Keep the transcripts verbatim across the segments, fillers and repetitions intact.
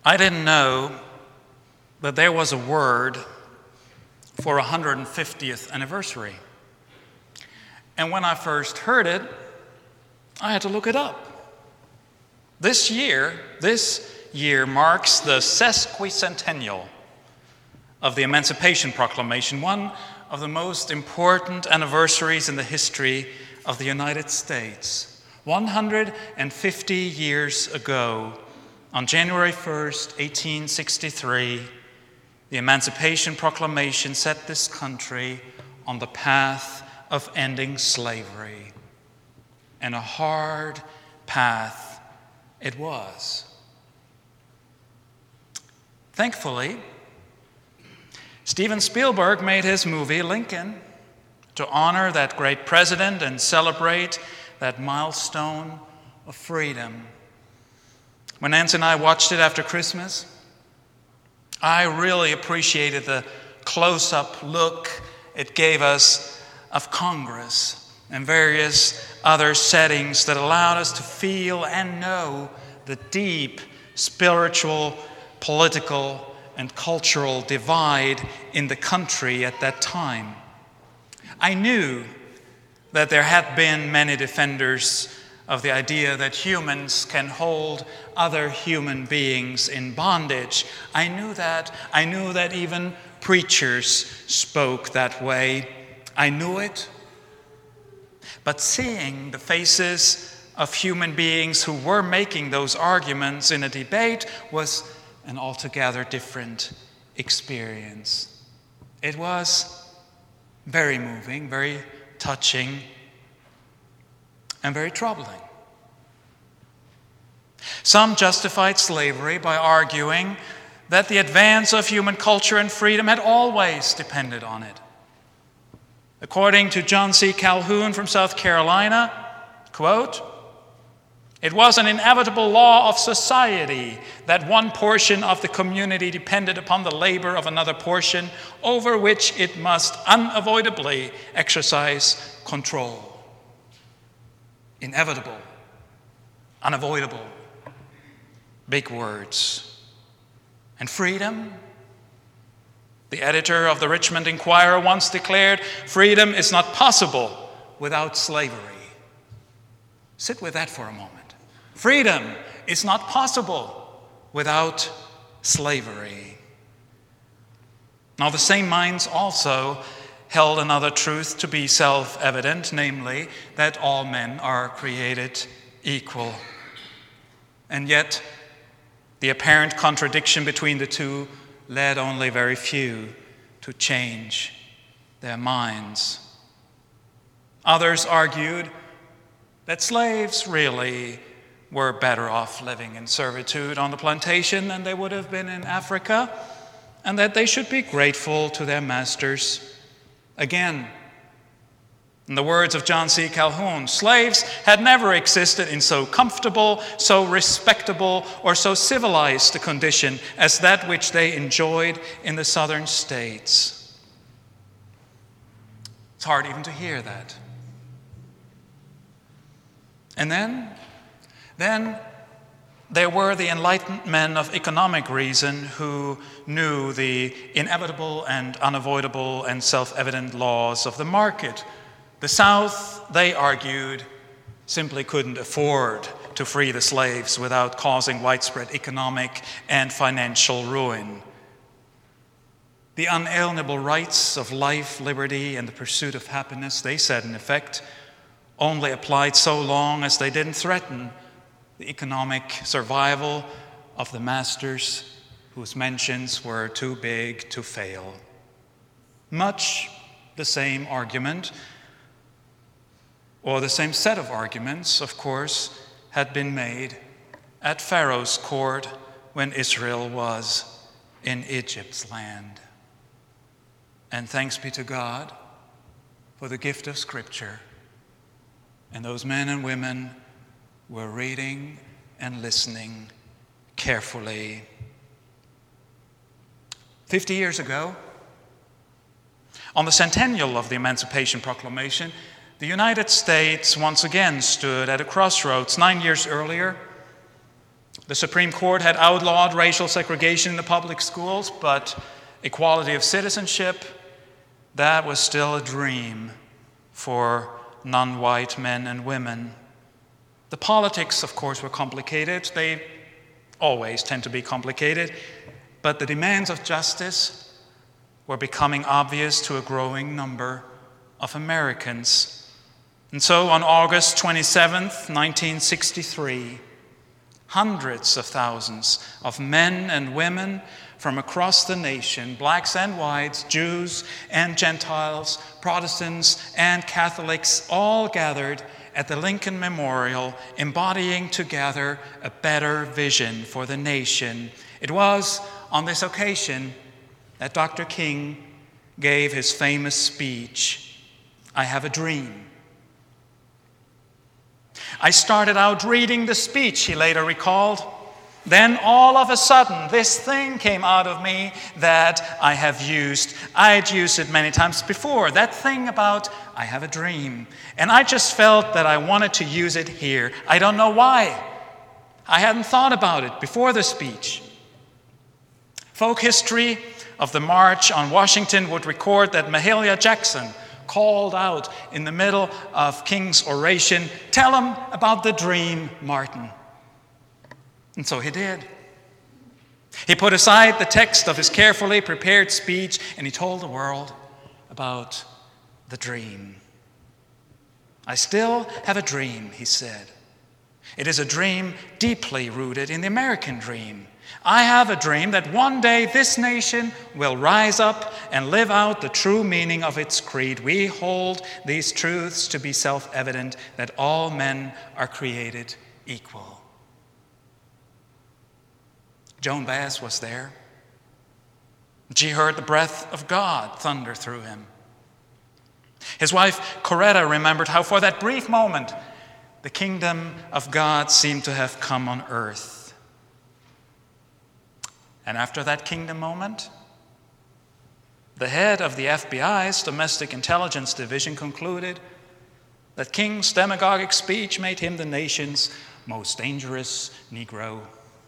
I didn't know that there was a word for one hundred fiftieth anniversary. And when I first heard it, I had to look it up. This year, this year marks the sesquicentennial of the Emancipation Proclamation, one of the most important anniversaries in the history of the United States. one hundred fifty years ago, on January first, eighteen sixty-three, the Emancipation Proclamation set this country on the path of ending slavery. And a hard path it was. Thankfully, Steven Spielberg made his movie Lincoln to honor that great president and celebrate that milestone of freedom. When Nancy and I watched it after Christmas, I really appreciated the close-up look it gave us of Congress and various other settings that allowed us to feel and know the deep spiritual, political, and cultural divide in the country at that time. I knew that there had been many defenders of the idea that humans can hold other human beings in bondage. I knew that. I knew that even preachers spoke that way. I knew it. But seeing the faces of human beings who were making those arguments in a debate was an altogether different experience. It was very moving, very touching, and very troubling. Some justified slavery by arguing that the advance of human culture and freedom had always depended on it. According to John C. Calhoun from South Carolina, quote, "It was an inevitable law of society that one portion of the community depended upon the labor of another portion over which it must unavoidably exercise control." Inevitable, unavoidable, big words. And freedom? The editor of the Richmond Enquirer once declared, "Freedom is not possible without slavery." Sit with that for a moment. Freedom is not possible without slavery. Now, the same minds also held another truth to be self-evident, namely that all men are created equal. And yet, the apparent contradiction between the two led only very few to change their minds. Others argued that slaves really were better off living in servitude on the plantation than they would have been in Africa, and that they should be grateful to their masters. Again, in the words of John C. Calhoun, slaves had never existed in so comfortable, so respectable, or so civilized a condition as that which they enjoyed in the southern states. It's hard even to hear that. And then, then there were the enlightened men of economic reason who knew the inevitable and unavoidable and self-evident laws of the market. The South, they argued, simply couldn't afford to free the slaves without causing widespread economic and financial ruin. The unalienable rights of life, liberty, and the pursuit of happiness, they said, in effect, only applied so long as they didn't threaten the economic survival of the masters whose mansions were too big to fail. Much the same argument, or the same set of arguments, of course, had been made at Pharaoh's court when Israel was in Egypt's land. And thanks be to God for the gift of Scripture. And those men and women were reading and listening carefully. Fifty years ago, on the centennial of the Emancipation Proclamation, the United States once again stood at a crossroads. Nine years earlier, The Supreme Court had outlawed racial segregation in the public schools, but equality of citizenship, that was still a dream for non-white men and women. The politics, of course, were complicated. They always tend to be complicated, but the demands of justice were becoming obvious to a growing number of Americans. And so on August twenty-seventh, nineteen sixty-three, hundreds of thousands of men and women from across the nation, blacks and whites, Jews and Gentiles, Protestants and Catholics, all gathered at the Lincoln Memorial, embodying together a better vision for the nation. It was on this occasion that Doctor King gave his famous speech, "I have a dream." I started out reading the speech, he later recalled. Then all of a sudden, this thing came out of me that I have used. I'd used it many times before. That thing about, I have a dream. And I just felt that I wanted to use it here. I don't know why. I hadn't thought about it before the speech. Folk history of the March on Washington would record that Mahalia Jackson called out in the middle of King's oration, "Tell him about the dream, Martin." And so he did. He put aside the text of his carefully prepared speech and he told the world about the dream. "I still have a dream," he said. "It is a dream deeply rooted in the American dream. I have a dream that one day this nation will rise up and live out the true meaning of its creed. We hold these truths to be self-evident, that all men are created equal." Joan Baez was there. She heard the breath of God thunder through him. His wife, Coretta, remembered how for that brief moment, the kingdom of God seemed to have come on earth. And after that kingdom moment, the head of the F B I's Domestic Intelligence Division concluded that King's demagogic speech made him the nation's most dangerous Negro.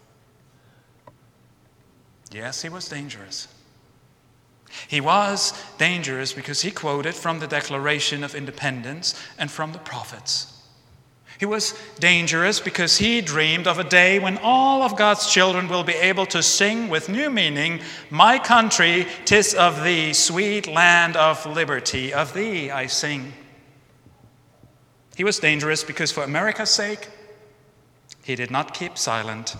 Yes, he was dangerous. He was dangerous because he quoted from the Declaration of Independence and from the prophets. He was dangerous because he dreamed of a day when all of God's children will be able to sing with new meaning, "My country, 'tis of thee, sweet land of liberty, of thee I sing." He was dangerous because for America's sake, he did not keep silent.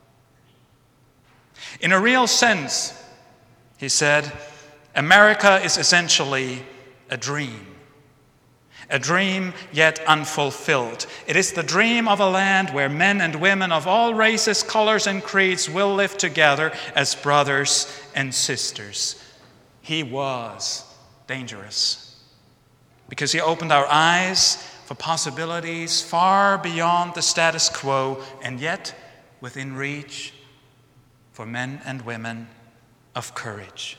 In a real sense, he said, America is essentially a dream. A dream yet unfulfilled. It is the dream of a land where men and women of all races, colors, and creeds will live together as brothers and sisters. He was dangerous because he opened our eyes for possibilities far beyond the status quo and yet within reach for men and women of courage.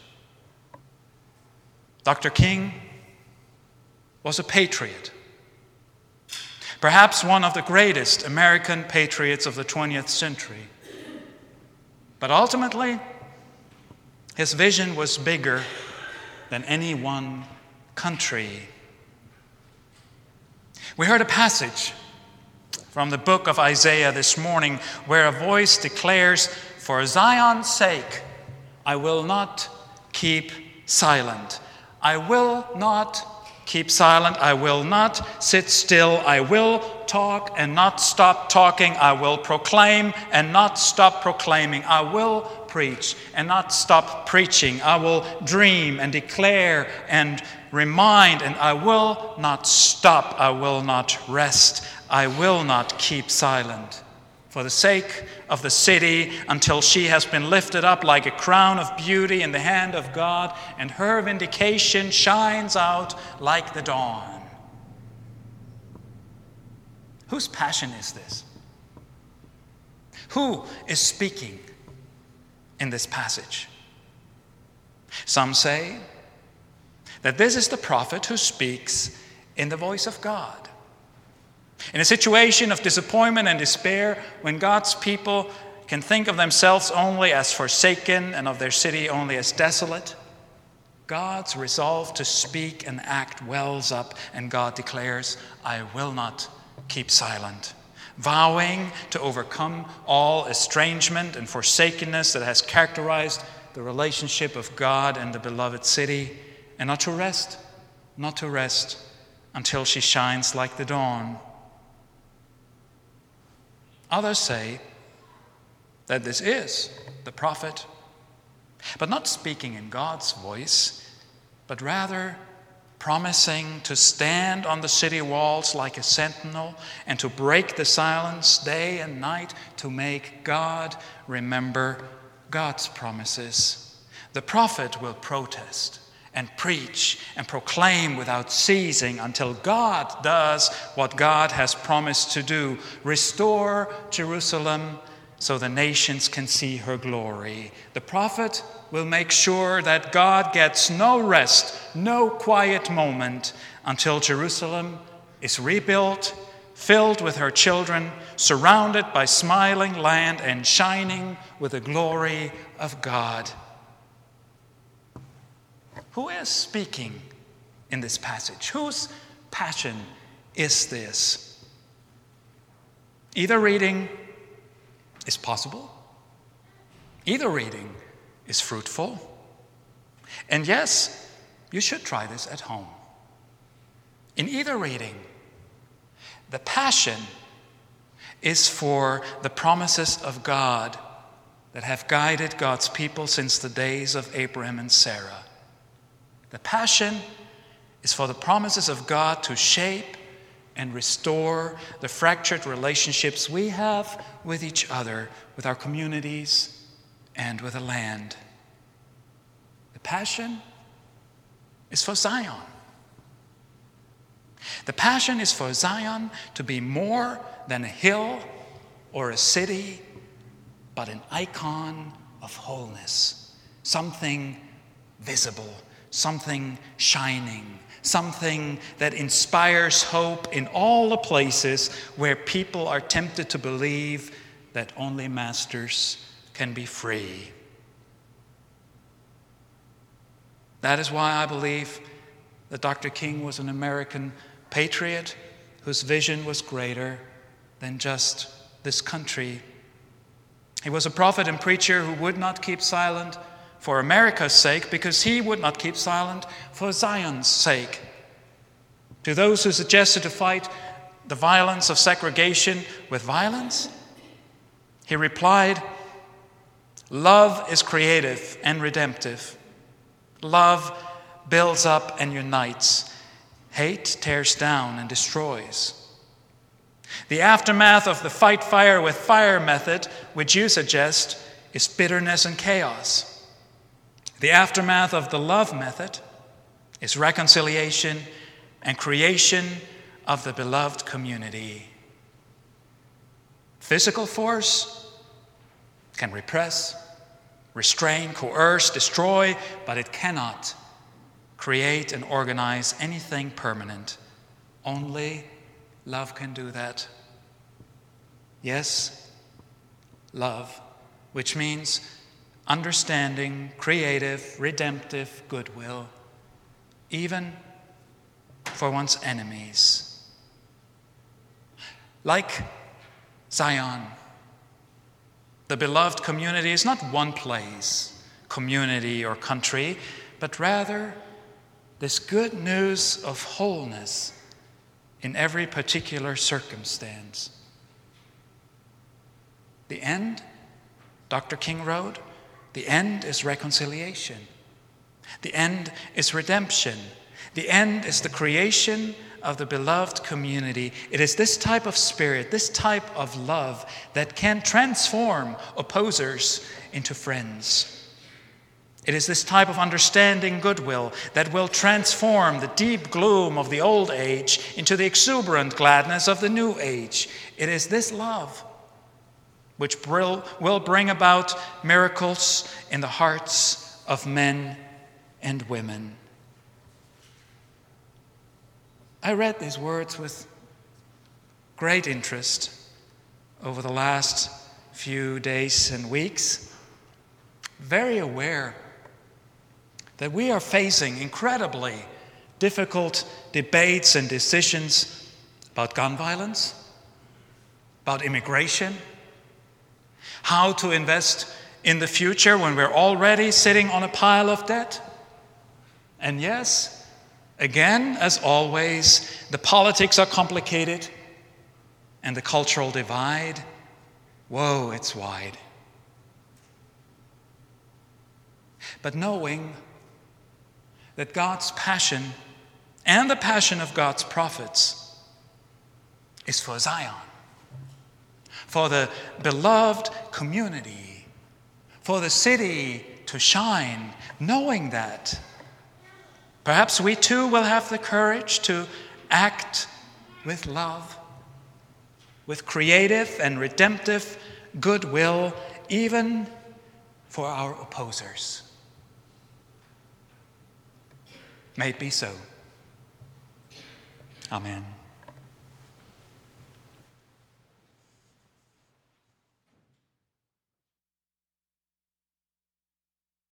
Doctor King was a patriot, perhaps one of the greatest American patriots of the twentieth century. But ultimately, his vision was bigger than any one country. We heard a passage from the book of Isaiah this morning where a voice declares, "For Zion's sake, I will not keep silent. I will not keep silent. I will not sit still. I will talk and not stop talking. I will proclaim and not stop proclaiming. I will preach and not stop preaching. I will dream and declare and remind, and I will not stop. I will not rest. I will not keep silent. For the sake of the city, until she has been lifted up like a crown of beauty in the hand of God, and her vindication shines out like the dawn." Whose passion is this? Who is speaking in this passage? Some say that this is the prophet who speaks in the voice of God. In a situation of disappointment and despair, when God's people can think of themselves only as forsaken and of their city only as desolate, God's resolve to speak and act wells up, and God declares, I will not keep silent, vowing to overcome all estrangement and forsakenness that has characterized the relationship of God and the beloved city, and not to rest, not to rest until she shines like the dawn. Others say that this is the prophet, but not speaking in God's voice, but rather promising to stand on the city walls like a sentinel and to break the silence day and night to make God remember God's promises. The prophet will protest and preach and proclaim without ceasing until God does what God has promised to do: restore Jerusalem so the nations can see her glory. The prophet will make sure that God gets no rest, no quiet moment until Jerusalem is rebuilt, filled with her children, surrounded by smiling land and shining with the glory of God. Who is speaking in this passage? Whose passion is this? Either reading is possible. Either reading is fruitful. And yes, you should try this at home. In either reading, the passion is for the promises of God that have guided God's people since the days of Abraham and Sarah. The passion is for the promises of God to shape and restore the fractured relationships we have with each other, with our communities, and with the land. The passion is for Zion. The passion is for Zion to be more than a hill or a city, but an icon of wholeness, something visible, something shining, something that inspires hope in all the places where people are tempted to believe that only masters can be free. That is why I believe that Doctor King was an American patriot whose vision was greater than just this country. He was a prophet and preacher who would not keep silent for America's sake, because he would not keep silent for Zion's sake. To those who suggested to fight the violence of segregation with violence, he replied, love is creative and redemptive. Love builds up and unites. Hate tears down and destroys. The aftermath of the fight fire with fire method, which you suggest, is bitterness and chaos. The aftermath of the love method is reconciliation and creation of the beloved community. Physical force can repress, restrain, coerce, destroy, but it cannot create and organize anything permanent. Only love can do that. Yes, love, which means understanding, creative, redemptive goodwill, even for one's enemies. Like Zion, the beloved community is not one place, community, or country, but rather this good news of wholeness in every particular circumstance. The end, Doctor King wrote, the end is reconciliation. The end is redemption. The end is the creation of the beloved community. It is this type of spirit, this type of love that can transform opposers into friends. It is this type of understanding goodwill that will transform the deep gloom of the old age into the exuberant gladness of the new age. It is this love which will bring about miracles in the hearts of men and women. I read these words with great interest over the last few days and weeks, very aware that we are facing incredibly difficult debates and decisions about gun violence, about immigration, how to invest in the future when we're already sitting on a pile of debt. And yes, again, as always, the politics are complicated and the cultural divide, whoa, it's wide. But knowing that God's passion and the passion of God's prophets is for Zion, for the beloved community, for the city to shine, knowing that perhaps we too will have the courage to act with love, with creative and redemptive goodwill, even for our opposers. May it be so. Amen.